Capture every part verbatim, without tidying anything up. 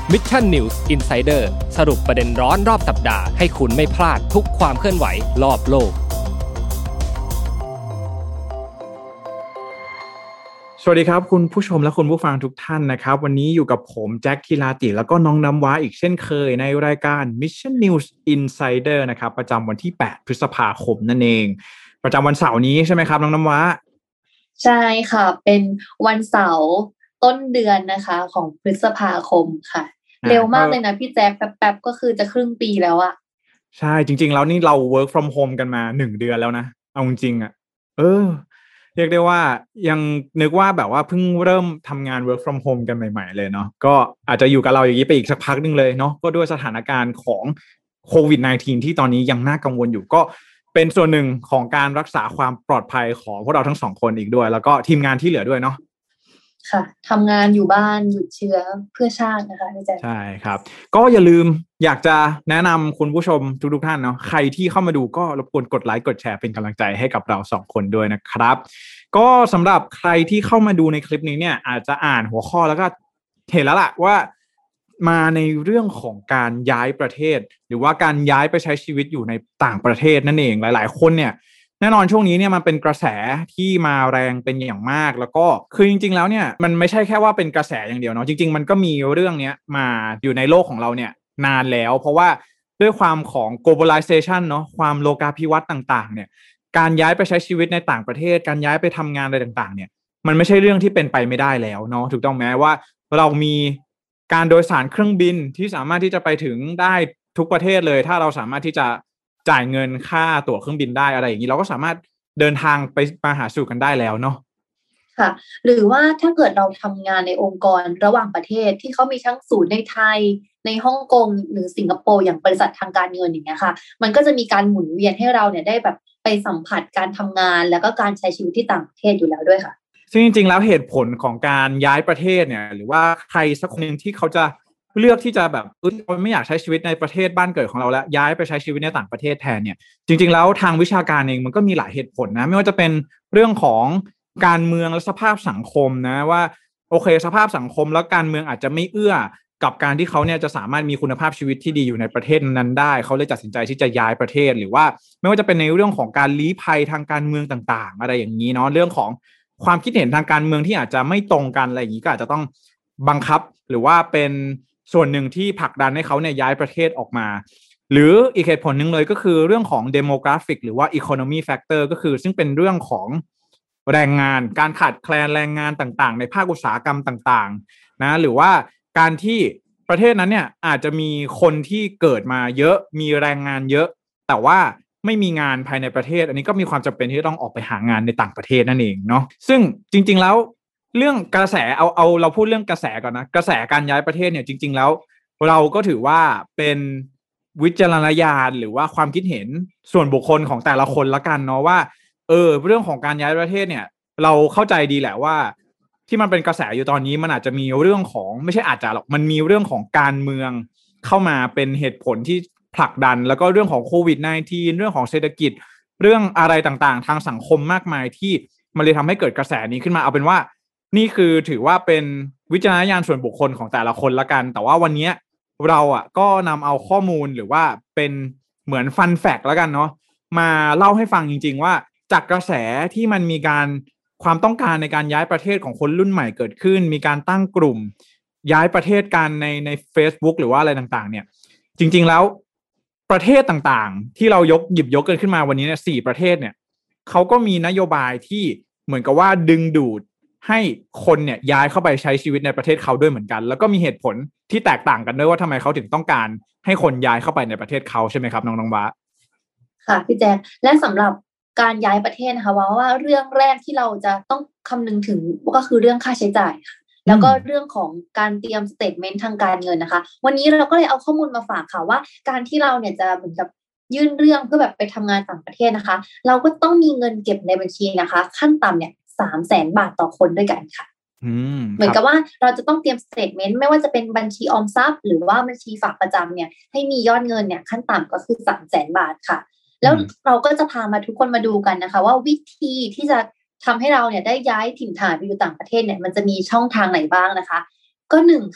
Mission News Insider สรุปประเด็นร้อนรอบสัปดาห์ให้คุณไม่พลาดทุกความเคลื่อนไหวรอบโลกสวัสดีครับคุณผู้ชมและคุณผู้ฟังทุกท่านนะครับวันนี้อยู่กับผมแจ็คทีลาติแล้วก็น้องน้ำว้าอีกเช่นเคยในรายการ Mission News Insider นะครับประจำวันที่แปดพฤษภาคมนั่นเองประจำวันเสาร์นี้ใช่ไหมครับน้องน้ำว้าใช่ค่ะเป็นวันเสาร์ต้นเดือนนะคะของพฤษภาคมค่ะเร็วมากเลยนะพี่แจ๊คแป๊บๆก็คือจะครึ่งปีแล้วอะใช่จริงๆแล้วนี่เรา work from home กันมาหนึ่งเดือนแล้วนะเอาจริงๆอะเออเรียกได้ว่ายังนึกว่าแบบว่าเพิ่งเริ่มทำงาน work from home กันใหม่ๆเลยเนาะก็อาจจะอยู่กับเราอย่างนี้ไปอีกสักพักนึงเลยเนาะก็ด้วยสถานการณ์ของโควิด สิบเก้า ที่ตอนนี้ยังน่ากังวลอยู่ก็เป็นส่วนหนึ่งของการรักษาความปลอดภัยของพวกเราทั้งสองคนอีกด้วยแล้วก็ทีมงานที่เหลือด้วยเนาะค่ะทำงานอยู่บ้านหยุดเชื้อเพื่อชาตินะคะพี่แจ๊คใช่ครับก็อย่าลืมอยากจะแนะนำคุณผู้ชมทุกๆท่านเนาะใครที่เข้ามาดูก็รบกวนกดไลค์กดแชร์เป็นกำลังใจให้กับเราสองคนด้วยนะครับก็สำหรับใครที่เข้ามาดูในคลิปนี้เนี่ยอาจจะอ่านหัวข้อแล้วก็เห็นแล้วล่ะว่ามาในเรื่องของการย้ายประเทศหรือว่าการย้ายไปใช้ชีวิตอยู่ในต่างประเทศนั่นเองหลายๆคนเนี่ยแน่นอนช่วงนี้เนี่ยมันเป็นกระแสที่มาแรงเป็นอย่างมากแล้วก็คือจริงๆแล้วเนี่ยมันไม่ใช่แค่ว่าเป็นกระแสอย่างเดียวเนาะจริงๆมันก็มีเรื่องนี้มาอยู่ในโลกของเราเนี่ยนานแล้วเพราะว่าด้วยความของ globalization เนาะความโลกาภิวัตน์ต่างๆเนี่ยการย้ายไปใช้ชีวิตในต่างประเทศการย้ายไปทำงานอะไรต่างๆเนี่ยมันไม่ใช่เรื่องที่เป็นไปไม่ได้แล้วเนาะถูกต้องไหมว่าเรามีการโดยสารเครื่องบินที่สามารถที่จะไปถึงได้ทุกประเทศเลยถ้าเราสามารถที่จะจ่ายเงินค่าตั๋วเครื่องบินได้อะไรอย่างนี้เราก็สามารถเดินทางไปมาหาสู่กันได้แล้วเนาะค่ะหรือว่าถ้าเกิดเราทำงานในองค์กรระหว่างประเทศที่เขามีทั้งศูนย์ในไทยในฮ่องกงหรือสิงคโปร์อย่างบริษัททางการเงินอย่างเงี้ยค่ะมันก็จะมีการหมุนเวียนให้เราเนี่ยได้แบบไปสัมผัสการทำงานแล้วก็การใช้ชีวิตที่ต่างประเทศอยู่แล้วด้วยค่ะซึ่งจริงๆแล้วเหตุผลของการย้ายประเทศเนี่ยหรือว่าใครสักคนนึงที่เขาจะเลือกที่จะแบบเออไม่อยากใช้ชีวิตในประเทศบ้านเกิดของเราแล้วย้ายไปใช้ชีวิตในต่างประเทศแทนเนี่ยจริงๆแล้วทางวิชาการเองมันก็มีหลายเหตุผลนะไม่ว่าจะเป็นเรื่องของการเมืองและสภาพสังคมนะว่าโอเคสภาพสังคมแล้วการเมืองอาจจะไม่เอื้อกับการที่เขาเนี่ยจะสามารถมีคุณภาพชีวิตที่ดีอยู่ในประเทศนั้นได้เขาเลยตัดสินใจที่จะย้ายประเทศหรือว่าไม่ว่าจะเป็นในเรื่องของการลี้ภัยทางการเมืองต่างๆอะไรอย่างนี้เนาะเรื่องของความคิดเห็นทางการเมืองที่อาจจะไม่ตรงกันอะไรอย่างนี้ก็อาจจะต้องบังคับหรือว่าเป็นส่วนหนึ่งที่ผลักดันให้เขาเนี่ยย้ายประเทศออกมาหรืออีกเหตุผลหนึ่งเลยก็คือเรื่องของ demographic หรือว่า economy factor ก็คือซึ่งเป็นเรื่องของแรงงานการขาดแคลนแรงงานต่างๆในภาคอุตสาหกรรมต่างๆนะหรือว่าการที่ประเทศนั้นเนี่ยอาจจะมีคนที่เกิดมาเยอะมีแรงงานเยอะแต่ว่าไม่มีงานภายในประเทศอันนี้ก็มีความจำเป็นที่ต้องออกไปหางานในต่างประเทศนั่นเองเนาะซึ่งจริงๆแล้วเรื่องกระแสเอาเอาเราพูดเรื่องกระแสก่อนนะกระแสการย้ายประเทศเนี่ยจริงๆแล้วเราก็ถือว่าเป็นวิจารณญาณหรือว่าความคิดเห็นส่วนบุคคลของแต่ละคนละกันเนาะว่าเออเรื่องของการย้ายประเทศเนี่ยเราเข้าใจดีแหละว่าที่มันเป็นกระแสอยู่ตอนนี้มันอาจจะมีเรื่องของไม่ใช่อาจจะหรอกมันมีเรื่องของการเมืองเข้ามาเป็นเหตุผลที่ผลักดันแล้วก็เรื่องของโควิด สิบเก้า เรื่องของเศรษฐกิจเรื่องอะไรต่างๆทางสังคมมากมายที่มันเลยทำให้เกิดกระแสนี้ขึ้นมาเอาเป็นว่านี่คือถือว่าเป็นวิจารณญาณส่วนบุคคลของแต่ละคนละกันแต่ว่าวันนี้เราอ่ะก็นำเอาข้อมูลหรือว่าเป็นเหมือนฟันแฟกต์แล้วกันเนาะมาเล่าให้ฟังจริงๆว่าจากกระแสที่มันมีการความต้องการในการย้ายประเทศของคนรุ่นใหม่เกิดขึ้นมีการตั้งกลุ่มย้ายประเทศกันในใน Facebook หรือว่าอะไรต่างๆเนี่ยจริงๆแล้วประเทศต่างๆที่เรายกหยิบยกกันขึ้นมาวันนี้เนี่ยสี่ประเทศเนี่ยเขาก็มีนโยบายที่เหมือนกับว่าดึงดูดให้คนเนี่ยย้ายเข้าไปใช้ชีวิตในประเทศเขาด้วยเหมือนกันแล้วก็มีเหตุผลที่แตกต่างกันด้วยว่าทำไมเขาถึงต้องการให้คนย้ายเข้าไปในประเทศเขาใช่ไหมครับน้องน้องว้าค่ะพี่แจ๊คและสำหรับการย้ายประเทศนะคะว่าว่าเรื่องแรกที่เราจะต้องคำนึงถึงก็คือเรื่องค่าใช้จ่ายค่ะแล้วก็เรื่องของการเตรียมสเตทเมนต์ทางการเงินนะคะวันนี้เราก็เลยเอาข้อมูลมาฝากค่ะว่าการที่เราเนี่ยจะเหมือนกับยื่นเรื่องเพื่อแบบไปทำงานต่างประเทศนะคะเราก็ต้องมีเงินเก็บในบัญชีนะคะขั้นต่ำเนี่ยสามแสนบาทต่อคนด้วยกันค่ะเหมือนกับว่าเราจะต้องเตรียมสเตทเมนต์ไม่ว่าจะเป็นบัญชีออมทรัพย์หรือว่าบัญชีฝากประจำเนี่ยให้มียอดเงินเนี่ยขั้นต่ำก็คือสามแสนบาทค่ะแล้วเราก็จะพามาทุกคนมาดูกันนะคะว่าวิธีที่จะทำให้เราเนี่ยได้ย้ายถิ่นฐานไปอยู่ต่างประเทศเนี่ยมันจะมีช่องทางไหนบ้างนะคะก็หนึ่งค่ะ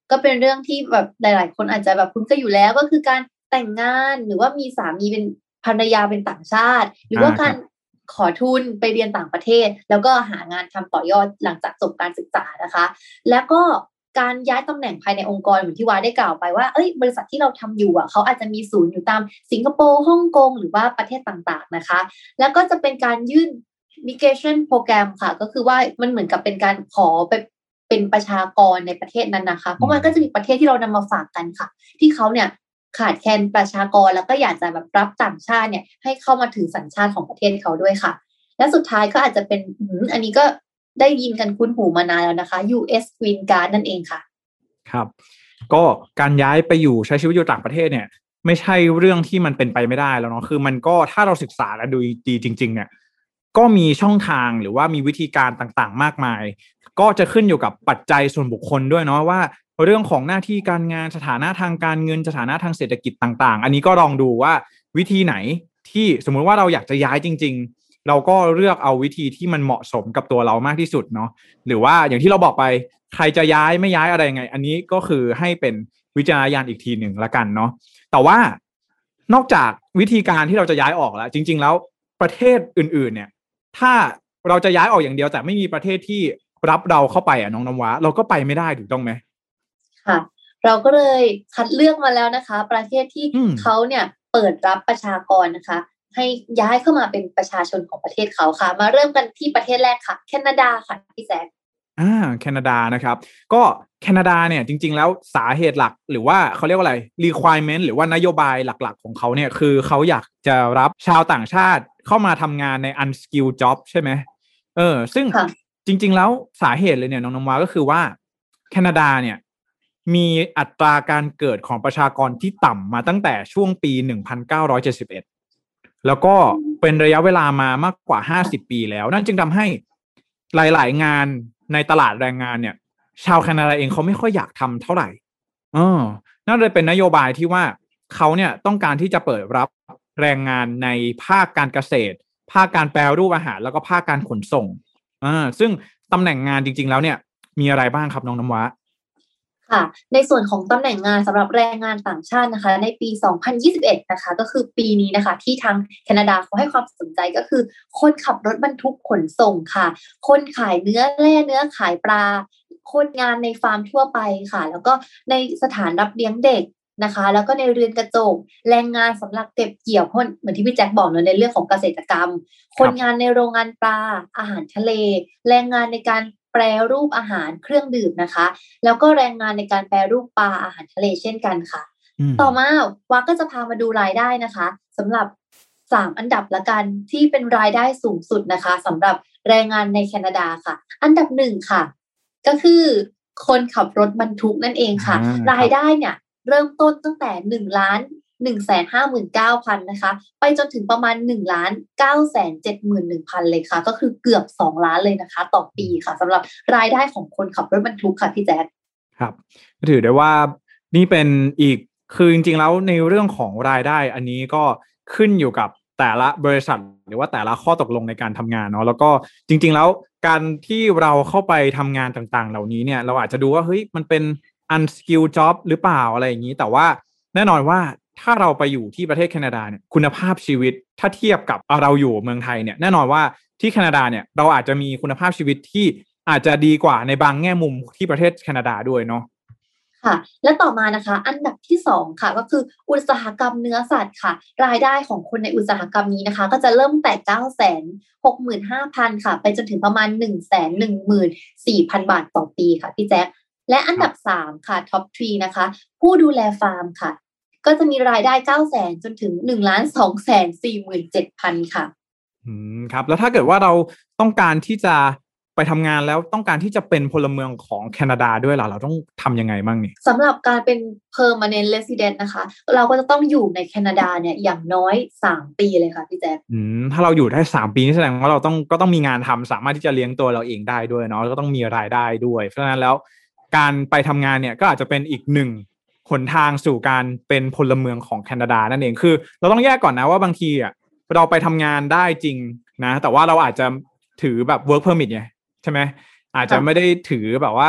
ก็เป็นเรื่องที่แบบหลายๆคนอาจจะแบบคุ้นเคยอยู่แล้วก็คือการแต่งงานหรือว่ามีสามีเป็นภรรยาเป็นต่างชาติหรือว่าการขอทุนไปเรียนต่างประเทศแล้วก็หางานทำต่อยอดหลังจากจบการศึกษานะคะแล้วก็การย้ายตำแหน่งภายในองค์กรเหมือนที่วาได้กล่าวไปว่าเอ้ยบริษัทที่เราทำอยู่อ่ะเขาอาจจะมีศูนย์อยู่ตามสิงคโปร์ฮ่องกงหรือว่าประเทศต่างๆนะคะแล้วก็จะเป็นการยื่น migration program ค่ะก็คือว่ามันเหมือนกับเป็นการขอไปเป็นประชากรในประเทศนั้นนะคะเพราะมันก็จะมีประเทศที่เรานำมาฝากกันค่ะที่เขาเนี่ยขาดแคลนประชากรแล้วก็อยากจะแบบรับต่างชาติเนี่ยให้เข้ามาถือสัญชาติของประเทศเขาด้วยค่ะและสุดท้ายก็อาจจะเป็นอันนี้ก็ได้ยินกันคุ้นหูมานานแล้วนะคะ ยู เอส Green Card นั่นเองค่ะครับก็การย้ายไปอยู่ใช้ชีวิตอยู่ต่างประเทศเนี่ยไม่ใช่เรื่องที่มันเป็นไปไม่ได้แล้วเนาะคือมันก็ถ้าเราศึกษากันดูดีจริงๆเนี่ยก็มีช่องทางหรือว่ามีวิธีการต่างๆมากมายก็จะขึ้นอยู่กับปัจจัยส่วนบุคคลด้วยเนาะว่าเรื่องของหน้าที่การงานสถานะทางการเงินสถานะทางเศรษฐกิจต่างๆอันนี้ก็ลองดูว่าวิธีไหนที่สมมุติว่าเราอยากจะย้ายจริงๆเราก็เลือกเอาวิธีที่มันเหมาะสมกับตัวเรามากที่สุดเนาะหรือว่าอย่างที่เราบอกไปใครจะย้ายไม่ย้ายอะไรยังไงอันนี้ก็คือให้เป็นวิจารณญาณอีกทีหนึ่งละกันเนาะแต่ว่านอกจากวิธีการที่เราจะย้ายออกแล้วจริงๆแล้วประเทศอื่นๆเนี่ยถ้าเราจะย้ายออกอย่างเดียวแต่ไม่มีประเทศที่รับเราเข้าไปอ่ะน้องน้ำว้าเราก็ไปไม่ได้ถูกต้องไหมค่ะเราก็เลยคัดเลือกมาแล้วนะคะประเทศที่เขาเนี่ยเปิดรับประชากรนะคะให้ย้ายเข้ามาเป็นประชาชนของประเทศเขาค่ะมาเริ่มกันที่ประเทศแรกค่ะแคนาดาค่ะพี่แจ๊คอ่าแคนาดานะครับก็แคนาดาเนี่ยจริงๆแล้วสาเหตุหลักหรือว่าเขาเรียกว่าอะไร requirement หรือว่านโยบายหลักๆของเขาเนี่ยคือเขาอยากจะรับชาวต่างชาติเข้ามาทำงานใน unskilled job ใช่ไหมเออซึ่งจริงๆแล้วสาเหตุเลยเนี่ยน้องน้ำว้าก็คือว่าแคนาดาเนี่ยมีอัตราการเกิดของประชากรที่ต่ำมาตั้งแต่ช่วงปีหนึ่งพันเก้าร้อยเจ็ดสิบเอ็ดแล้วก็เป็นระยะเวลามามากกว่าห้าสิบปีแล้วนั่นจึงทำให้หลายๆงานในตลาดแรงงานเนี่ยชาวแคนาดาเองเขาไม่ค่อยอยากทำเท่าไหร่เออนั่นเลยเป็นนโยบายที่ว่าเขาเนี่ยต้องการที่จะเปิดรับแรงงานในภาคการเกษตรภาคการแปรรูปอาหารแล้วก็ภาคการขนส่งอ่าซึ่งตำแหน่งงานจริงๆแล้วเนี่ยมีอะไรบ้างครับน้องน้ำว้าค่ะในส่วนของตำแหน่งงานสำหรับแรงงานต่างชาตินะคะในปีสองพันยี่สิบเอ็ดนะคะก็คือปีนี้นะคะที่ทางแคนาดาเขาให้ความสนใจก็คือคนขับรถบรรทุกขนส่งค่ะคนขายเนื้อแร่เนื้อขายปลาคนงานในฟาร์มทั่วไปค่ะแล้วก็ในสถานรับเลี้ยงเด็กนะคะแล้วก็ในเรือนกระจกแรงงานสำหรับเก็บเกี่ยวเหมือนที่พี่แจ็คบอกเนอะในเรื่องของเกษตรกรรมคนงานในโรงงานปลาอาหารทะเลแรงงานในการแปรรูปอาหารเครื่องดื่มนะคะแล้วก็แรงงานในการแปรรูปปลาอาหารทะเลเช่นกันค่ะต่อมาวาก็จะพามาดูรายได้นะคะสำหรับสามอันดับละกันที่เป็นรายได้สูงสุดนะคะสำหรับแรงงานในแคนาดาค่ะอันดับหนึ่งค่ะก็คือคนขับรถบรรทุกนั่นเองค่ะรายได้เนี่ยเริ่มต้นตั้งแต่หนึ่งล้านหนึ่งแสนห้าหมื่นเก้าพันนะคะไปจนถึงประมาณหนึ่งล้านเก้าแสนเจ็ดหมื่นหนึ่งพันเลยค่ะก็คือเกือบสองล้านเลยนะคะต่อปีค่ะสำหรับรายได้ของคนขับรถบรรทุกค่ะพี่แจ๊คครับถือได้ว่านี่เป็นอีกคือจริงๆแล้วในเรื่องของรายได้อันนี้ก็ขึ้นอยู่กับแต่ละบริษัทหรือว่าแต่ละข้อตกลงในการทำงานเนาะแล้วก็จริงๆแล้วการที่เราเข้าไปทำงานต่างๆเหล่านี้เนี่ยเราอาจจะดูว่าเฮ้ยมันเป็น unskilled job หรือเปล่าอะไรอย่างนี้แต่ว่าแน่นอนว่าถ้าเราไปอยู่ที่ประเทศแคนาดาเนี่ยคุณภาพชีวิตถ้าเทียบกับเราอยู่เมืองไทยเนี่ยแน่นอนว่าที่แคนาดาเนี่ยเราอาจจะมีคุณภาพชีวิตที่อาจจะดีกว่าในบางแง่มุมที่ประเทศแคนาดาด้วยเนาะค่ะและต่อมานะคะอันดับที่สองค่ะก็คืออุตสาหกรรมเนื้อสัตว์ค่ะรายได้ของคนในอุตสาหกรรมนี้นะคะก็จะเริ่มแต่ เก้าแสนหกหมื่นห้าพัน ค่ะไปจนถึงประมาณ หนึ่งแสนหนึ่งหมื่นสี่พัน บาทต่อปีค่ะพี่แจ๊คและอันดับสามค่ะท็อปสามนะคะผู้ดูแลฟาร์มค่ะก็จะมีรายได้ เก้าแสน จนถึง หนึ่งล้านสองแสนสี่หมื่นเจ็ดพัน ค่ะอืมครับแล้วถ้าเกิดว่าเราต้องการที่จะไปทำงานแล้วต้องการที่จะเป็นพลเมืองของแคนาดาด้วยล่ะเราต้องทำยังไงบ้างนี่สำหรับการเป็น permanent resident นะคะเราก็จะต้องอยู่ในแคนาดาเนี่ยอย่างน้อยสามปีเลยค่ะพี่แจ๊คอืมถ้าเราอยู่ได้สามปีนี่แสดงว่าเราต้องก็ต้องมีงานทำสามารถที่จะเลี้ยงตัวเราเองได้ด้วยเนาะแล้วก็ต้องมีรายได้ด้วยเพราะฉะนั้นแล้วการไปทำงานเนี่ยก็อาจจะเป็นอีกหนึ่งหนทางสู่การเป็นพลเมืองของแคนาดานั่นเองคือเราต้องแยกก่อนนะว่าบางทีอ่ะเราไปทำงานได้จริงนะแต่ว่าเราอาจจะถือแบบ work permit ไงใช่ไหมอาจจะไม่ได้ถือแบบว่า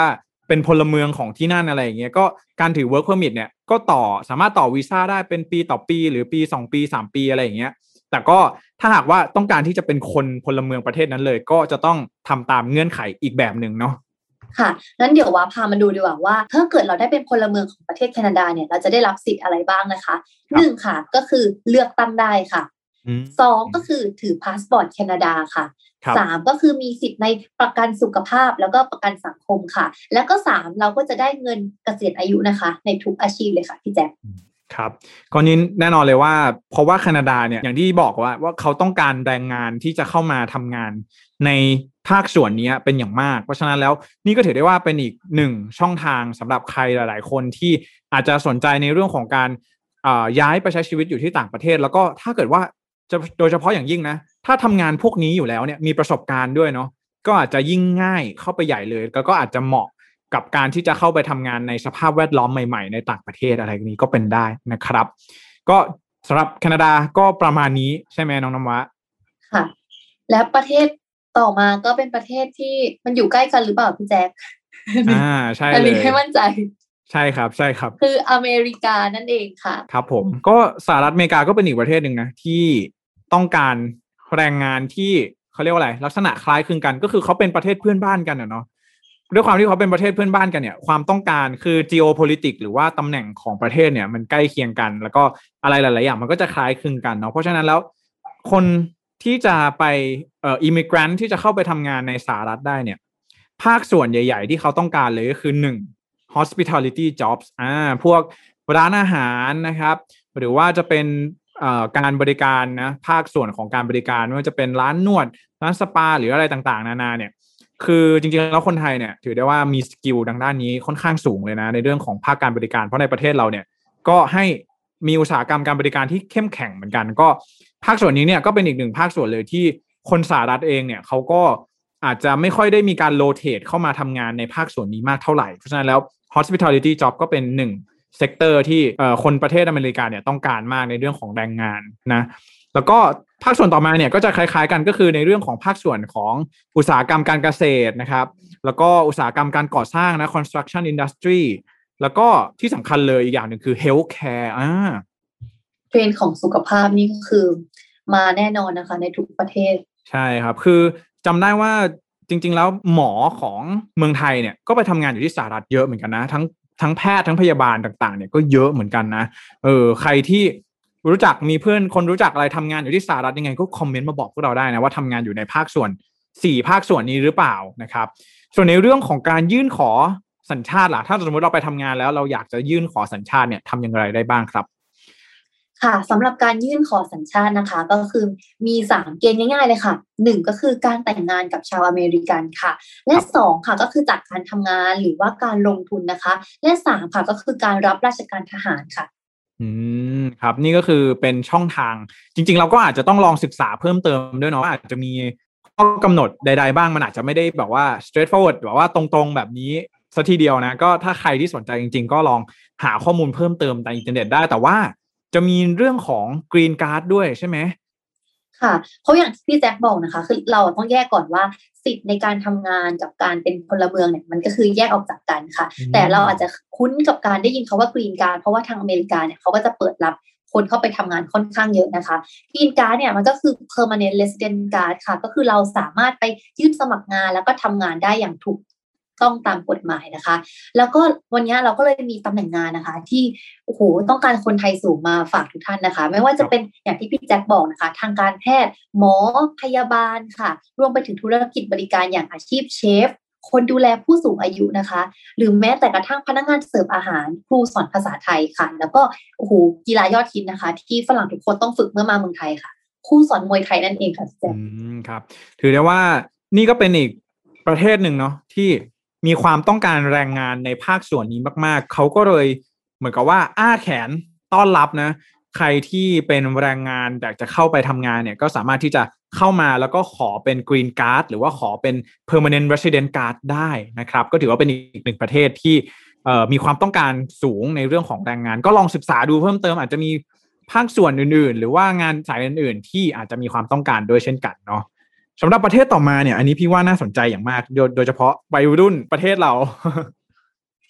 เป็นพลเมืองของที่นั่นอะไรอย่างเงี้ยก็การถือ work permit เนี่ยก็ต่อสามารถต่อวีซ่าได้เป็นปีต่อปีหรือปีสองปีสามปีอะไรอย่างเงี้ยแต่ก็ถ้าหากว่าต้องการที่จะเป็นคนพลเมืองประเทศนั้นเลยก็จะต้องทำตามเงื่อนไขอีกแบบหนึ่งเนาะค่ะงั้นเดี๋ยวว่าพามาดูดีกว่าว่าถ้าเกิดเราได้เป็นพลเมืองของประเทศแคนาดาเนี่ยเราจะได้รับสิทธิ์อะไรบ้างนะคะหนึ่งค่ะก็คือเลือกตั้งได้ค่ะสองก็คือถือพาสปอร์ตแคนาดาค่ะสามก็คือมีสิทธิ์ในประกันสุขภาพแล้วก็ประกันสังคมค่ะแล้วก็สามเราก็จะได้เงินเกษียณอายุนะคะในทุกอาชีพเลยค่ะพี่แจ๊คครับก่อนนี้แน่นอนเลยว่าเพราะว่าแคนาดาเนี่ยอย่างที่บอกว่าว่าเขาต้องการแรงงานที่จะเข้ามาทำงานในภาคส่วนนี้เป็นอย่างมากเพราะฉะนั้นแล้วนี่ก็ถือได้ว่าเป็นอีกหนึ่งช่องทางสำหรับใครหลายๆคนที่อาจจะสนใจในเรื่องของการย้ายไปใช้ชีวิตอยู่ที่ต่างประเทศแล้วก็ถ้าเกิดว่าจะโดยเฉพาะอย่างยิ่งนะถ้าทำงานพวกนี้อยู่แล้วเนี่ยมีประสบการณ์ด้วยเนาะก็อาจจะยิ่งง่ายเข้าไปใหญ่เลยแล้วก็อาจจะเหมาะกับการที่จะเข้าไปทำงานในสภาพแวดล้อมใหม่ๆในต่างประเทศอะไรนี้ก็เป็นได้นะครับก็สำหรับแคนาดาก็ประมาณนี้ใช่ไหมน้องน้ำว้าค่ะและประเทศต่อมาก็เป็นประเทศที่มันอยู่ใกล้กันหรือเปล่าพี่แจ๊คอ่าใช่เลยอันนี้ให้มั่นใจใช่ครับใช่ครับคืออเมริกานั่นเองค่ะครับผมก็สหรัฐอเมริกาก็เป็นอีกประเทศหนึ่งนะที่ต้องการแรงงานที่เขาเรียกว่าอะไรลักษณะคล้ายคลึงกันก็คือเขาเป็นประเทศเพื่อนบ้านกันเนาะด้วยความที่เขาเป็นประเทศเพื่อนบ้านกันเนี่ยความต้องการคือ geopolitics หรือว่าตำแหน่งของประเทศเนี่ยมันใกล้เคียงกันแล้วก็อะไรหลายๆอย่างมันก็จะคล้ายคลึงกันเนาะเพราะฉะนั้นแล้วคนที่จะไปเอ่อ immigrant ที่จะเข้าไปทำงานในสหรัฐได้เนี่ยภาคส่วนใหญ่ๆที่เขาต้องการเลยก็คือหนึ่ง hospitality jobs อ่าพวกร้านอาหารนะครับหรือว่าจะเป็นเอ่อการบริการนะภาคส่วนของการบริการไม่ว่าจะเป็นร้านนวดร้านสปาหรืออะไรต่างๆนานาเนี่ยคือจริงๆแล้วคนไทยเนี่ยถือได้ว่ามีสกิลทางด้านนี้ค่อนข้างสูงเลยนะในเรื่องของภาคการบริการเพราะในประเทศเราเนี่ยก็ให้มีอุตสาหกรรมการบริการที่เข้มแข็งเหมือนกันก็ภาคส่วนนี้เนี่ยก็เป็นอีกหนึ่งภาคส่วนเลยที่คนสหรัฐเองเนี่ยเขาก็อาจจะไม่ค่อยได้มีการโรเตทเข้ามาทำงานในภาคส่วนนี้มากเท่าไหร่เพราะฉะนั้นแล้ว hospitality job ก็เป็นหนึ่งเซกเตอร์ที่คนประเทศอเมริกาเนี่ยต้องการมากในเรื่องของแรงงานนะแล้วก็ภาคส่วนต่อมาเนี่ยก็จะคล้ายๆกันก็คือในเรื่องของภาคส่วนของอุตสาหกรรมการเกษตรนะครับแล้วก็อุตสาหกรรมการก่อสร้างนะ construction industry แล้วก็ที่สำคัญเลยอีกอย่างหนึ่งคือ healthcare อ่าเทรนด์ของสุขภาพนี่ก็คือมาแน่นอนนะคะในทุกประเทศใช่ครับคือจำได้ว่าจริงๆแล้วหมอของเมืองไทยเนี่ยก็ไปทำงานอยู่ที่สหรัฐเยอะเหมือนกันนะทั้งทั้งแพทย์ทั้งพยาบาลต่างๆเนี่ยก็เยอะเหมือนกันนะเออใครที่รู้จักมีเพื่อนคนรู้จักอะไรทำงานอยู่ที่สหรัฐยังไงก็คอมเมนต์มาบอกพวกเราได้นะว่าทำงานอยู่ในภาคส่วนสี่ภาคส่วนนี้หรือเปล่านะครับส่วนในเรื่องของการยื่นขอสัญชาติล่ะถ้าสมมติเราไปทำงานแล้วเราอยากจะยื่นขอสัญชาติเนี่ยทำอย่างไรได้บ้างครับค่ะสำหรับการยื่นขอสัญชาตินะคะก็คือมีสามเกณฑ์ง่ายๆเลยค่ะหนึ่งก็คือการแต่งงานกับชาวอเมริกันค่ะและสองค่ะก็คือจากการทำงานหรือว่าการลงทุนนะคะและสามค่ะก็คือการรับราชการทหารค่ะอืมครับนี่ก็คือเป็นช่องทางจริงๆเราก็อาจจะต้องลองศึกษาเพิ่มเติมด้วยเนาะอาจจะมีข้อกำหนดใดๆบ้างมันอาจจะไม่ได้แบบว่า straightforward แบบว่าตรงๆแบบนี้ซะทีเดียวนะก็ถ้าใครที่สนใจจริงๆก็ลองหาข้อมูลเพิ่มเติมในอินเทอร์เน็ตได้แต่ว่าจะมีเรื่องของ Green Card ด้วยใช่ไหมค่ะเพราะอย่างที่พี่แจ็คบอกนะคะคือเราต้องแยกก่อนว่าสิทธิ์ในการทำงานกับการเป็นพลเมืองเนี่ยมันก็คือแยกออกจากกันค่ะแต่เราอาจจะคุ้นกับการได้ยินคำว่า Green Card เพราะว่าทางอเมริกาเนี่ยเขาก็จะเปิดรับคนเข้าไปทำงานค่อนข้างเยอะนะคะ Green Card เนี่ยมันก็คือ Permanent Resident Card ค่ะก็คือเราสามารถไปยื่นสมัครงานแล้วก็ทำงานได้อย่างถูกต้องตามกฎหมายนะคะแล้วก็วันนี้เราก็เลยมีตำแหน่งงานนะคะที่โอ้โหต้องการคนไทยสูงมาฝากทุกท่านนะคะไม่ว่าจะเป็นอย่างที่พี่แจ็คบอกนะคะทางการแพทย์หมอพยาบาลค่ะรวมไปถึงธุรกิจบริการอย่างอาชีพเชฟคนดูแลผู้สูงอายุนะคะหรือแม้แต่กระทั่งพนักงานเสิร์ฟอาหารครูสอนภาษาไทยค่ะแล้วก็โอ้โหกีฬายอดฮิตนะคะที่ฝรั่งทุกคนต้องฝึกเมื่อมาเมืองไทยค่ะครูสอนมวยไทยนั่นเองค่ะพี่แจ็คอืมครับถือได้ว่านี่ก็เป็นอีกประเทศหนึ่งเนาะที่มีความต้องการแรงงานในภาคส่วนนี้มากๆเขาก็เลยเหมือนกับว่าอ้าแขนต้อนรับนะใครที่เป็นแรงงานอยากจะเข้าไปทำงานเนี่ยก็สามารถที่จะเข้ามาแล้วก็ขอเป็น Green Card หรือว่าขอเป็น Permanent Resident Card ได้นะครับก็ถือว่าเป็นอีกหนึ่งประเทศที่มีความต้องการสูงในเรื่องของแรงงานก็ลองศึกษาดูเพิ่มเติมอาจจะมีภาคส่วนอื่นๆหรือว่างานสายอื่นๆที่อาจจะมีความต้องการด้วยเช่นกันเนาะสำหรับประเทศต่อมาเนี่ยอันนี้พี่ว่าน่าสนใจอย่างมากโดยโดยเฉพาะวัยรุ่นประเทศเรา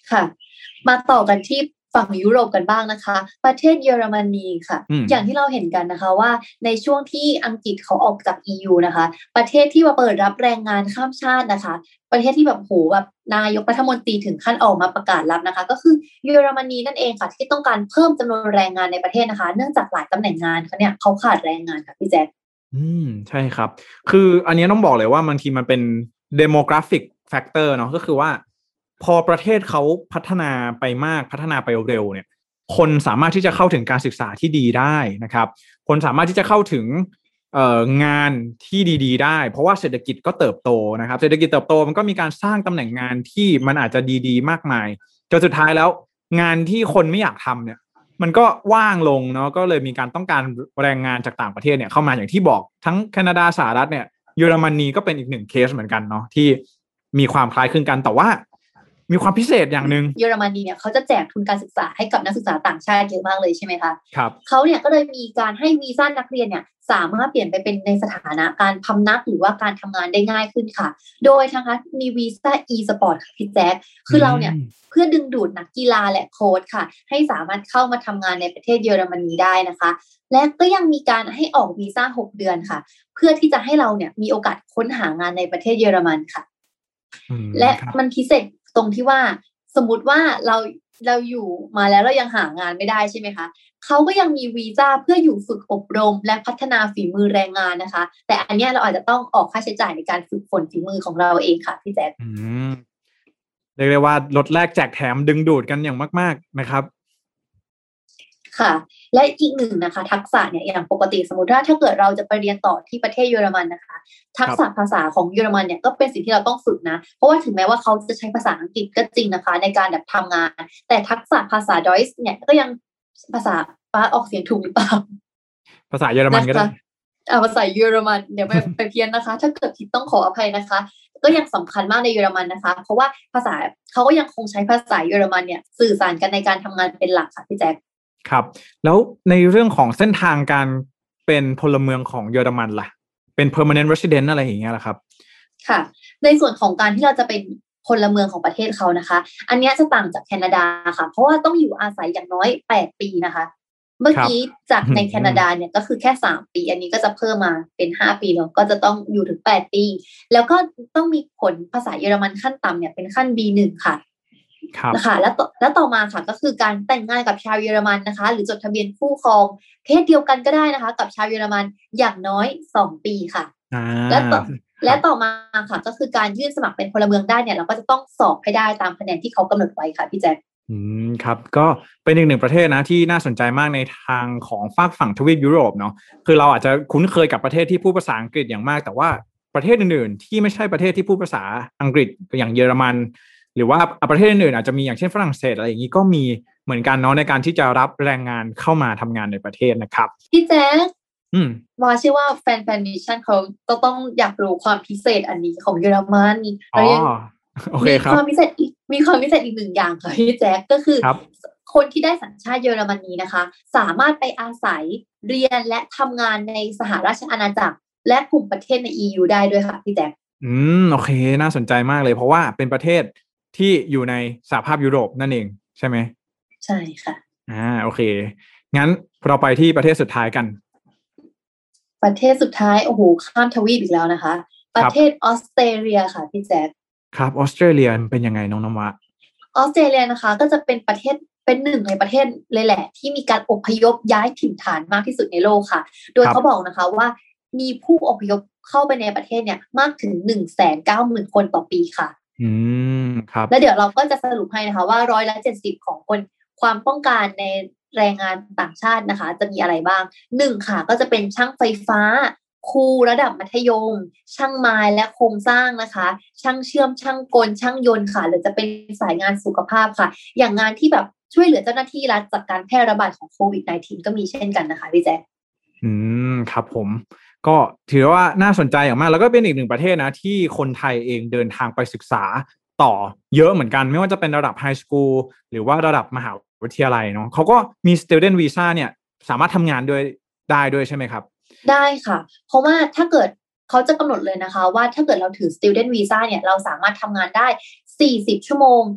ค่ะมาต่อกันที่ฝั่งยุโรปกันบ้างนะคะประเทศเยอรมนีค่ะอืมอย่างที่เราเห็นกันนะคะว่าในช่วงที่อังกฤษเขาออกจาก อี ยู นะคะประเทศที่มาเปิดรับแรงงานข้ามชาตินะคะประเทศที่แบบโหแบบนายกรัฐมนตรีถึงขั้นออกมาประกาศรับนะคะก็คือเยอรมนีนั่นเองค่ะที่ต้องการเพิ่มจำนวนแรงงานในประเทศนะคะเนื่องจากหลายตำแหน่งงานเขาเนี่ยเขาขาดแรงงานค่ะพี่แจ๊คอืมใช่ครับคืออันนี้ต้องบอกเลยว่าบางทีมันเป็น demographic factor เนาะก็คือว่าพอประเทศเขาพัฒนาไปมากพัฒนาไปเร็วเนี่ยคนสามารถที่จะเข้าถึงการศึกษาที่ดีได้นะครับคนสามารถที่จะเข้าถึงเอ่องานที่ดีๆได้เพราะว่าเศรษฐกิจก็เติบโตนะครับเศรษฐกิจเติบโตมันก็มีการสร้างตำแหน่งงานที่มันอาจจะดีๆมากมายจนสุดท้ายแล้วงานที่คนไม่อยากทำเนี่ยมันก็ว่างลงเนาะก็เลยมีการต้องการแรงงานจากต่างประเทศเนี่ยเข้ามาอย่างที่บอกทั้งแคนาดาสหรัฐเนี่ยเยอรมนีก็เป็นอีกหนึ่งเคสเหมือนกันเนาะที่มีความคล้ายคลึงกันแต่ว่ามีความพิเศษอย่างหนึ่งเยอรมนีเนี่ยเขาจะแจกทุนการศึกษาให้กับนักศึกษาต่างชาติเยอะมากเลยใช่ไหมคะครับเขาเนี่ยก็เลยมีการให้วีซ่านักเรียนเนี่ยสามารถเปลี่ยนไปเป็นในสถานะการพำนักหรือว่าการทำงานได้ง่ายขึ้นค่ะโดยนะคะมีวีซ่า e-sport ค่ะพี่แจ๊คคือเราเนี่ยเพื่อดึงดูดนักกีฬาและโค้ชค่ะให้สามารถเข้ามาทำงานในประเทศเยอรมนีได้นะคะและก็ยังมีการให้ออกวีซ่าหกเดือนค่ะเพื่อที่จะให้เราเนี่ยมีโอกาสค้นหางานในประเทศเยอรมันค่ะและมันพิเศษตรงที่ว่าสมมุติว่าเราเราอยู่มาแล้วเรายังหางานไม่ได้ใช่ไหมคะเขาก็ยังมีวีซ่าเพื่ออยู่ฝึกอบรมและพัฒนาฝีมือแรงงานนะคะแต่อันนี้เราอาจจะต้องออกค่าใช้จ่ายในการฝึกฝนฝีมือของเราเองค่ะพี่แจ๊คเรียกได้ว่าลดแลกแจกแถมดึงดูดกันอย่างมากๆนะครับค่ะและอีกหนึ่งนะคะทักษะเนี่ยอย่างปกติสมมติว่าถ้าเกิดเราจะไปเรียนต่อที่ประเทศเยอรมันนะคะทักษะภาษาของเยอรมันเนี่ยก็เป็นสิ่งที่เราต้องฝึกนะเพราะว่าถึงแม้ว่าเขาจะใช้ภาษาอังกฤษก็จริงนะคะในการแบบทำงานแต่ทักษะภาษาดอยส์เนี่ยก็ยังภาษาฟ้าออกเสียงถูกหรือเปล่าภาษาเยอรมันก็ได้อ่าภาษาเยอรมันเดี๋ยวไปไปเพี้ยนนะคะถ้าเกิดผิดต้องขออภัยนะคะก็ยังสำคัญมากในเยอรมันนะคะเพราะว่าภาษาเขาก็ยังคงใช้ภาษาเยอรมันเนี่ยสื่อสารกันในการทำงานเป็นหลักค่ะพี่แจ๊คครับแล้วในเรื่องของเส้นทางการเป็นพลเมืองของเยอรมันล่ะเป็น permanent resident อะไรอย่างเงี้ยล่ะครับค่ะในส่วนของการที่เราจะเป็นพลเมืองของประเทศเขานะคะอันนี้จะต่างจากแคนาดาค่ะเพราะว่าต้องอยู่อาศัยอย่างน้อยแปดปีนะคะเมื่อกี้จากในแคนาดาเนี่ยก็คือแค่สามปีอันนี้ก็จะเพิ่มมาเป็นห้าปีเนาะก็จะต้องอยู่ถึงแปดปีแล้วก็ต้องมีผลภาษาเยอรมันขั้นต่ำเนี่ยเป็นขั้น บี หนึ่ง ค่ะนะคะแล้วต่อแล้วต่อมาค่ะก็คือการแต่งงานกับชาวเยอรมันนะคะหรือจดทะเบียนคู่ครองเพศเดียวกันก็ได้นะคะกับชาวเยอรมันอย่างน้อยสองปีค่ะและต่อและต่อมาค่ะก็คือการยื่นสมัครเป็นพลเมืองได้เนี่ยเราก็จะต้องสอบให้ได้ตามคะแนนที่เขากำหนดไว้ค่ะพี่แจ๊คอืมครับก็เป็นอีกหนึ่งประเทศนะที่น่าสนใจมากในทางของฝากฝั่งทวีปยุโรปเนาะคือเราอาจจะคุ้นเคยกับประเทศที่พูดภาษาอังกฤษอย่างมากแต่ว่าประเทศอื่นๆที่ไม่ใช่ประเทศที่พูดภาษาอังกฤษอย่างเยอรมันหรือว่าประเทศอื่นๆอาจจะมีอย่างเช่นฝรั่งเศสอะไรอย่างนี้ก็มีเหมือนกันเนาะในการที่จะรับแรงงานเข้ามาทำงานในประเทศนะครับพี่แจ๊คอืมว่าชื่อว่าแฟนแฟนมิชชั่นเขาต้องต้องอยากรู้ความพิเศษอันนี้ของเยอรมันอ๋อโอเคครับมีความพิเศษอีกมีความพิเศษอีกหนึ่งอย่างค่ะพี่แจ๊คก็คือคนที่ได้สัญชาติเยอรมนีนะคะสามารถไปอาศัยเรียนและทำงานในสหราชอาณาจักรและกลุ่มประเทศใน อี ยู ได้ด้วยค่ะพี่แจ๊คอืมโอเคน่าสนใจมากเลยเพราะว่าเป็นประเทศที่อยู่ในสหภาพยุโรปนั่นเองใช่ไหมใช่ค่ะอ่าโอเคงั้นเราไปที่ประเทศสุดท้ายกันประเทศสุดท้ายโอ้โหข้ามทวีปอีกแล้วนะคะประเทศออสเตรเลียค่ะพี่แจ๊คครับออสเตรเลียเป็นยังไงน้องน้ำวะออสเตรเลียนะคะก็จะเป็นประเทศเป็นหนึ่งในประเทศเลยแหละที่มีการอพยพย้ายถิ่นฐานมากที่สุดในโลกค่ะโดยเขาบอกนะคะว่ามีผู้อพยพเข้าไปในประเทศเนี่ยมากถึง หนึ่งแสนเก้าหมื่น คนต่อปีค่ะอืมครับแล้วเดี๋ยวเราก็จะสรุปให้นะคะว่าร้อยละเจ็ดสิบของคนความต้องการในแรงงานต่างชาตินะคะจะมีอะไรบ้างหนึ่งค่ะก็จะเป็นช่างไฟฟ้าครูระดับมัธยมช่างไม้และโครงสร้างนะคะช่างเชื่อมช่างกลช่างยนต์ค่ะหรือจะเป็นสายงานสุขภาพค่ะอย่างงานที่แบบช่วยเหลือเจ้าหน้าที่รัฐจากการแพร่ระบาดของโควิด สิบเก้า ก็มีเช่นกันนะคะพี่แจ๊คอืมครับผมก็ถือว่าน่าสนใจอย่างมากแล้วก็เป็นอีกหนึ่งประเทศนะที่คนไทยเองเดินทางไปศึกษาต่อเยอะเหมือนกันไม่ว่าจะเป็นระดับไฮสคูลหรือว่าระดับมหาวิทยาลัยเนาะเขาก็มี student visa เนี่ยสามารถทำงานด้วยได้ด้วยใช่ไหมครับได้ค่ะเพราะว่าถ้าเกิดเขาจะกำหนดเลยนะคะว่าถ้าเกิดเราถือ student visa เนี่ยเราสามารถทำงานได้สี่สิบชั่วโมงต่อ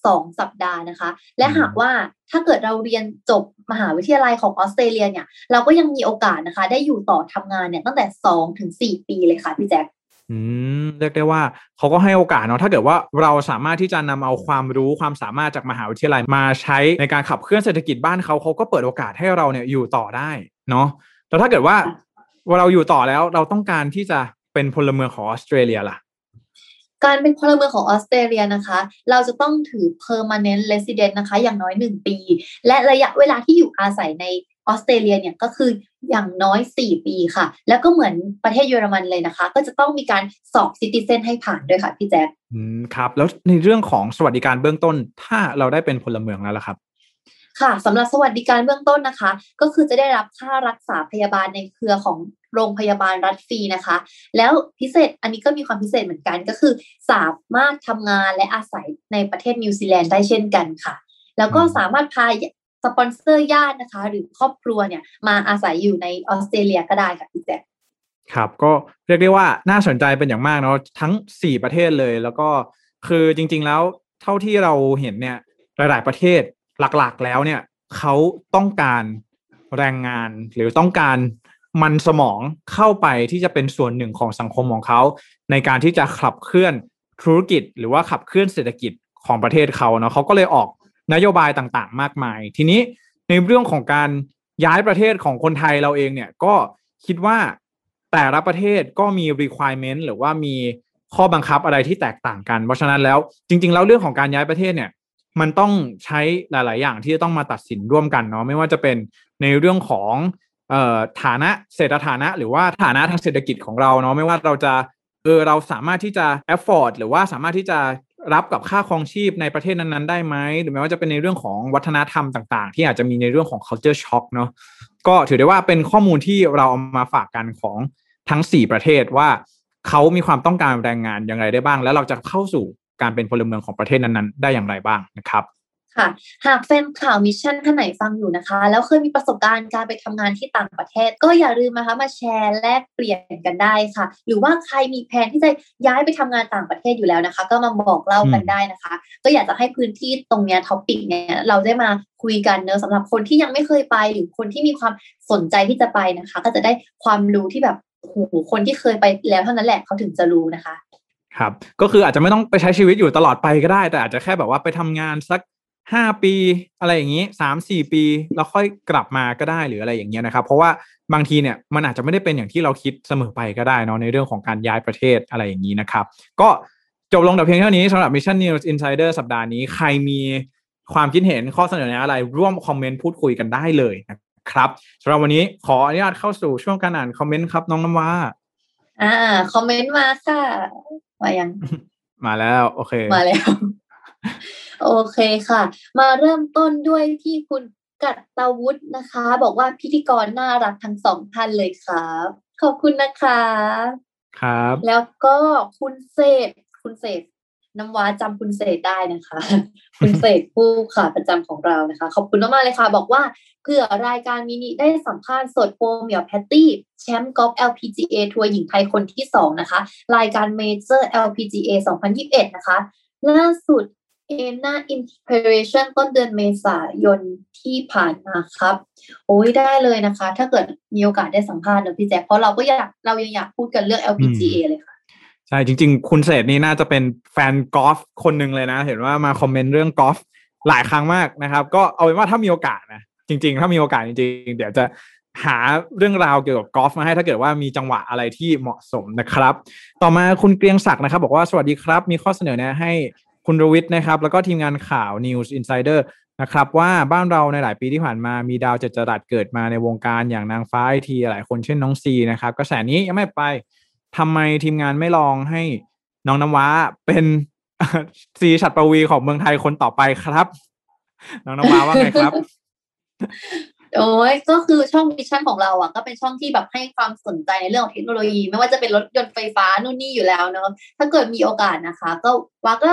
สองสัปดาห์นะคะและหากว่าถ้าเกิดเราเรียนจบมหาวิทยาลัยของออสเตรเลียเนี่ยเราก็ยังมีโอกาสนะคะได้อยู่ต่อทำงานเนี่ยตั้งแต่สองถึงสี่ปีเลยค่ะพี่แจ๊คอืมเรียกได้ว่าเขาก็ให้โอกาสเนาะถ้าเกิดว่าเราสามารถที่จะนำเอาความรู้ความสามารถจากมหาวิทยาลัยมาใช้ในการขับเคลื่อนเศรษฐกิจบ้านเขาเขาก็เปิดโอกาสให้เราเนี่ยอยู่ต่อได้เนาะแต่ถ้าเกิดว่าเราอยู่ต่อแล้วเราต้องการที่จะเป็นพลเมืองของออสเตรเลียล่ะการเป็นพลเมืองของออสเตรเลียนะคะเราจะต้องถือ permanent resident นะคะอย่างน้อยหนึ่งปีและระยะเวลาที่อยู่อาศัยในออสเตรเลียเนี่ยก็คืออย่างน้อยสี่ปีค่ะแล้วก็เหมือนประเทศเยอรมันเลยนะคะก็จะต้องมีการสอบ citizen ให้ผ่านด้วยค่ะพี่แจ๊คอืมครับแล้วในเรื่องของสวัสดิการเบื้องต้นถ้าเราได้เป็นพลเมืองแล้วล่ะครับค่ะสำหรับสวัสดิการเบื้องต้นนะคะก็คือจะได้รับค่ารักษาพยาบาลในเครือของโรงพยาบาลรัฐฟรีนะคะแล้วพิเศษอันนี้ก็มีความพิเศษเหมือนกันก็คือสามารถทำงานและอาศัยในประเทศนิวซีแลนด์ได้เช่นกันค่ะแล้วก็สามารถพาสปอนเซอร์ญาตินะคะหรือครอบครัวเนี่ยมาอาศัยอยู่ในออสเตรเลียก็ได้ค่ะพี่แจ๊คครับก็เรียกได้ว่าน่าสนใจเป็นอย่างมากเนาะทั้งสี่ประเทศเลยแล้วก็คือจริงๆแล้วเท่าที่เราเห็นเนี่ยหลายๆประเทศหลักๆแล้วเนี่ยเขาต้องการแรงงานหรือต้องการมันสมองเข้าไปที่จะเป็นส่วนหนึ่งของสังคมของเขาในการที่จะขับเคลื่อนธุรกิจหรือว่าขับเคลื่อนเศรษฐกิจของประเทศเขาเนาะเขาก็เลยออกนโยบายต่างๆมากมายทีนี้ในเรื่องของการย้ายประเทศของคนไทยเราเองเนี่ยก็คิดว่าแต่ละประเทศก็มี requirement หรือว่ามีข้อบังคับอะไรที่แตกต่างกันเพราะฉะนั้นแล้วจริงๆแล้วเรื่องของการย้ายประเทศเนี่ยมันต้องใช้หลายๆอย่างที่จะต้องมาตัดสินร่วมกันเนาะไม่ว่าจะเป็นในเรื่องของเอ่อฐานะเศรษฐฐานะหรือว่าฐานะทางเศรษฐกิจของเราเนาะไม่ว่าเราจะเออเราสามารถที่จะ afford หรือว่าสามารถที่จะรับกับค่าครองชีพในประเทศนั้นๆได้ไหมหรือแม้ว่าจะเป็นในเรื่องของวัฒนธรรมต่างๆที่อาจจะมีในเรื่องของ culture shock เนาะก็ถือได้ว่าเป็นข้อมูลที่เราเอามาฝากกันของทั้งสี่ประเทศว่าเขามีความต้องการแรงงานอย่างไรได้บ้างแล้วเราจะเข้าสู่การเป็นพลเมืองของประเทศนั้นๆได้อย่างไรบ้างนะครับค่ะหากแฟนข่าวมิชชั่นท่านไหนฟังอยู่นะคะแล้วเคยมีประสบการณ์การไปทำงานที่ต่างประเทศก็อย่าลืมนะคะมาแชร์แลกเปลี่ยนกันได้ค่ะหรือว่าใครมีแผนที่จะย้ายไปทำงานต่างประเทศอยู่แล้วนะคะก็มาบอกเล่ากันได้นะคะก็อยากจะให้พื้นที่ตรงเนี้ยท็อปิกเนี้ยเราได้มาคุยกันเนอะสำหรับคนที่ยังไม่เคยไปหรือคนที่มีความสนใจที่จะไปนะคะก็จะได้ความรู้ที่แบบโอ้โหคนที่เคยไปแล้วเท่านั้นแหละเขาถึงจะรู้นะคะครับก็คืออาจจะไม่ต้องไปใช้ชีวิตอยู่ตลอดไปก็ได้แต่อาจจะแค่แบบว่าไปทำงานสักห้าปีอะไรอย่างนี้ สามสี่ ปีแล้วค่อยกลับมาก็ได้หรืออะไรอย่างเงี้ยนะครับเพราะว่าบางทีเนี่ยมันอาจจะไม่ได้เป็นอย่างที่เราคิดเสมอไปก็ได้เนาะในเรื่องของการย้ายประเทศอะไรอย่างนี้นะครับก็จบลงแต่เพียงเท่านี้สำหรับ Mission News Insider สัปดาห์นี้ใครมีความคิดเห็นข้อเสนอแนะอะไรร่วมคอมเมนต์พูดคุยกันได้เลยนะครับสำหรับวันนี้ขออนุญาตเข้าสู่ช่วงการอ่านคอมเมนต์ครับน้องน้ำว้าอ่าคอมเมนต์มาค่ะมายังมาแล้วโอเคมาแล้วโอเคค่ะมาเริ่มต้นด้วยที่คุณกัตตวุฒินะคะบอกว่าพิธีกรน่ารักทั้งสองท่านเลยครับขอบคุณนะคะครับแล้วก็คุณเศษคุณเศษน้ำว้าจำคุณเศษได้นะคะคุณเศษผู้ข่าวประจำของเรานะคะขอบคุณมากๆเลยค่ะบอกว่าเพื่อรายการมินิได้สัมภาษณ์สดโปรเหมียวแพตตี้แชมป์กอล์ฟ แอล พี จี เอ ทัวร์หญิงไทยคนที่สองนะคะรายการเมเจอร์ แอล พี จี เอ สองพันยี่สิบเอ็ดนะคะล่าสุดเอน่า Inspiration ต้นเดือนเมษายนที่ผ่านมาครับโอ้ยได้เลยนะคะถ้าเกิดมีโอกาสได้สัมภาษณ์นะพี่แจ๊คเพราะเราก็อยากเรายังอยากพูดกันเรื่อง แอล พี จี เอ เลยค่ะใช่จริงๆคุณเศษนี่น่าจะเป็นแฟนกอล์ฟคนหนึ่งเลยนะเห็นว่ามาคอมเมนต์เรื่องกอล์ฟหลายครั้งมากนะครับก็เอาเป็นว่าถ้ามีโอกาสนะจริงๆถ้ามีโอกาสจริงๆเดี๋ยวจะหาเรื่องราวเกี่ยวกับกอล์ฟมาให้ถ้าเกิดว่ามีจังหวะอะไรที่เหมาะสมนะครับต่อมาคุณเกรียงศักดิ์นะครับบอกว่าสวัสดีครับมีข้อเสนอแนะให้คุณรวิทย์นะครับแล้วก็ทีมงานข่าว News Insider นะครับว่าบ้านเราในหลายปีที่ผ่านมามีดาวเจ็ดจรัสเกิดมาในวงการอย่างนางฟ้าไอทีหลายคนเช่นน้องซีนะครับกระแสนี้ยังไม่ไปทำไมทีมงานไม่ลองให้น้องน้ำว้าเป็นซีฉัตรปวีของเมืองไทยคนต่อไปครับน้องน้ำว้าว่าไงครับโอ้ยก็คือช่องมิชชั่นของเราอ่ะก็เป็นช่องที่แบบให้ความสนใจในเรื่องของเทคโนโลยีไม่ว่าจะเป็นรถยนต์ไฟฟ้านู่นนี่อยู่แล้วเนาะถ้าเกิดมีโอกาสนะคะก็ว่าก็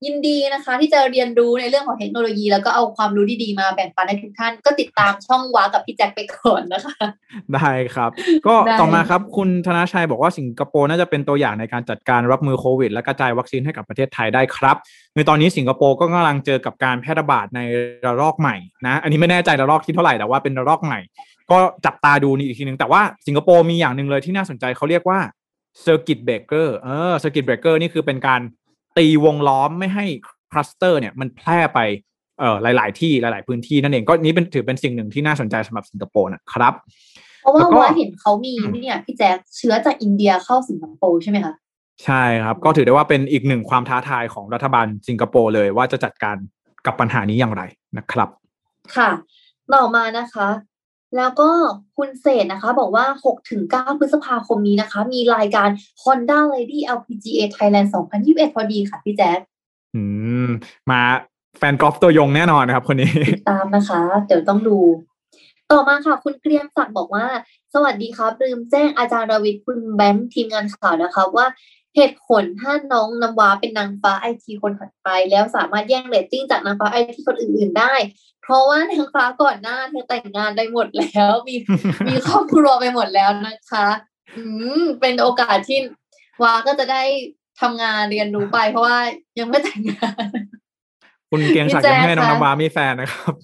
ยินดีนะคะที่จะเรียนรู้ในเรื่องของเทคโนโลยีแล้วก็เอาความรู้ดีๆมาแบ่งปันให้ทุกท่านก็ติดตามช่องว้ากับพี่แจ็คไปก่อนนะคะได้ครับก็ต่อมาครับคุณธนชัยบอกว่าสิงคโปร์น่าจะเป็นตัวอย่างในการจัดการรับมือโควิดและกระจายวัคซีนให้กับประเทศไทยได้ครับในตอนนี้สิงคโปร์ก็กำลังเจอกับการแพร่ระบาดในระลอกใหม่นะอันนี้ไม่แน่ใจระลอกที่เท่าไหร่แต่ว่าเป็นระลอกใหม่ก็จับตาดูนี่อีกทีนึงแต่ว่าสิงคโปร์มีอย่างนึงเลยที่น่าสนใจเขาเรียกว่า circuit breaker เออ circuit breaker นี่คือเป็นการตีวงล้อมไม่ให้คลัสเตอร์เนี่ยมันแพร่ไปเอ่อหลายๆที่หลายๆพื้นที่นั่นเองก็นี้เป็นถือเป็นสิ่งหนึ่งที่น่าสนใจสำหรับสิงคโปร์นะครับเพราะว่าว่าเห็นเขามีเนี่ยพี่แจ๊คเชื้อจากอินเดียเข้าสิงคโปร์ใช่ไหมคะใช่ครับก็ถือได้ว่าเป็นอีกหนึ่งความท้าทายของรัฐบาลสิงคโปร์เลยว่าจะจัดการกับปัญหานี้อย่างไรนะครับค่ะต่อมานะคะแล้วก็คุณเศษนะคะบอกว่า หกถึงเก้า พฤษภาคมนี้นะคะมีรายการ Honda Lady แอล พี จี เอ Thailand สองพันยี่สิบเอ็ดพอดีค่ะพี่แจ๊คอืมมาแฟนกอล์ฟตัวยงแน่นอนนะครับคนนี้ติดตามนะคะเดี๋ยวต้องดูต่อมาค่ะคุณเกรียงศักดิ์บอกว่าสวัสดีครับลืมแจ้งอาจารย์รวิทย์คุณแบงค์ทีมงานข่าวนะคะว่าเหตุผลถ้าน้องน้ำว้าเป็นนางฟ้าไอทีคนถัดไปแล้วสามารถแย่งเรตติ้งจากนางฟ้าไอทีคนอื่นๆได้เพราะว่านางฟ้าก่อนหน้าเธอแต่งงานได้หมดแล้วมีมีครอบครัวไปหมดแล้วนะคะอืมเป็นโอกาสที่ว้าก็จะได้ทำงานเรียนรู้ไปเพราะว่ายังไม่แต่งงานคุณเกียงศักดิ์ยังให้น้องน้ำว้ามีแฟนนะครับ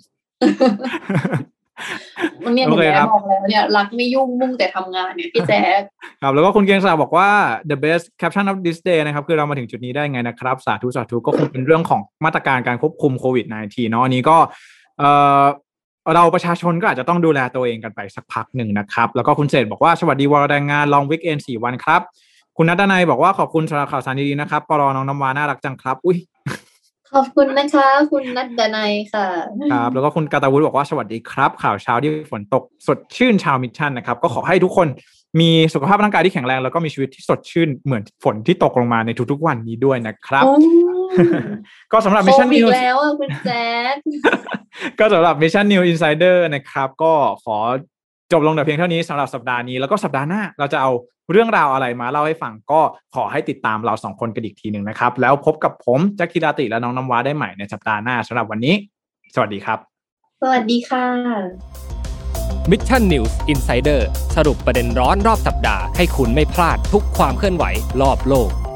มันเนี่ยแม่บอกแล้วเนี่ยรักไม่ยุ่งมุ่งแต่ทำงานเนี่ยพี่แจ๊คครับแล้วก็คุณเกียงศักดิ์บอกว่า the best caption of this day นะครับคือเรามาถึงจุดนี้ได้ไงนะครับสาธุสาธุก็คงเป็นเรื่องของมาตรการการควบคุมโควิด สิบเก้า เนาะอันนี้ก็เอ่อเราประชาชนก็อาจจะต้องดูแลตัวเองกันไปสักพักหนึ่งนะครับแล้วก็คุณเศษบอกว่าสวัสดีวันแรงงานลองวิกเอนด์สี่วันครับคุณณัฐนัยบอกว่าขอบคุณสำหรับข่าวสารดีๆนะครับปรน้องน้ำว้าน่ารักจังครับอุ้ยขอบคุณนะคะคุณณัฐนัยค่ะครับแล้วก็คุณกาตาวุฒิบอกว่าสวัสดีครับข่าวเช้าที่ฝนตกสดชื่นชาวมิชชั่นนะครับก็ขอให้ทุกคนมีสุขภาพร่างกายที่แข็งแรงแล้วก็มีชีวิตที่สดชื่นเหมือนฝนที่ตกลงมาในทุกๆวันนี้ด้วยนะครับก็สำหรับ Mission News แล้วอ่ะคุณแจ๊คก็สำหรับ Mission News Insider นะครับก็ขอจบลงแต่เพียงเท่านี้สำหรับสัปดาห์นี้แล้วก็สัปดาห์หน้าเราจะเอาเรื่องราวอะไรมาเล่าให้ฟังก็ขอให้ติดตามเราสองคนกันอีกทีหนึ่งนะครับแล้วพบกับผมแจ็คกีราติและน้องน้ำว้าได้ใหม่ในสัปดาห์หน้าสำหรับวันนี้สวัสดีครับสวัสดีค่ะ Mission News Insider สรุปประเด็นร้อนรอบสัปดาห์ให้คุณไม่พลาดทุกความเคลื่อนไหวรอบโลก